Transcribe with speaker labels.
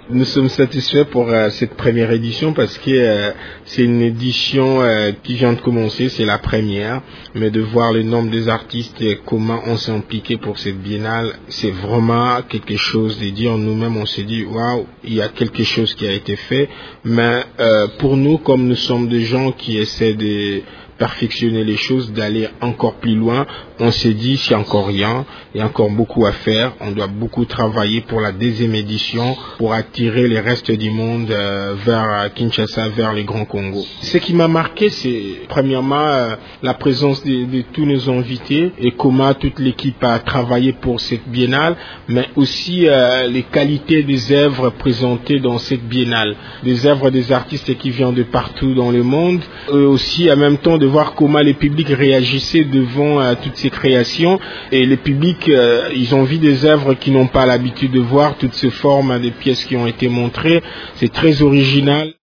Speaker 1: Nous sommes satisfaits pour cette première édition parce que c'est une édition qui vient de commencer, c'est la première. Mais de voir le nombre des artistes et comment on s'est impliqué pour cette biennale, c'est vraiment quelque chose de dire. Nous-mêmes, on s'est dit, waouh, il y a quelque chose qui a été fait. Mais pour nous, comme nous sommes des gens qui essaient de perfectionner les choses, d'aller encore plus loin, on s'est dit, s'il y a encore rien, il y a encore beaucoup à faire. On doit beaucoup travailler pour la deuxième édition, pour attirer les restes du monde vers Kinshasa, vers les Grands Congo. Ce qui m'a marqué, c'est premièrement la présence de tous nos invités et comment toute l'équipe a travaillé pour cette biennale, mais aussi les qualités des œuvres présentées dans cette biennale. Des œuvres des artistes qui viennent de partout dans le monde, et aussi en même temps de voir comment les publics réagissaient devant toutes ces créations. Et les publics, ils ont vu des œuvres qu'ils n'ont pas l'habitude de voir, toutes ces formes de pièces qui ont été montrées. C'est très original.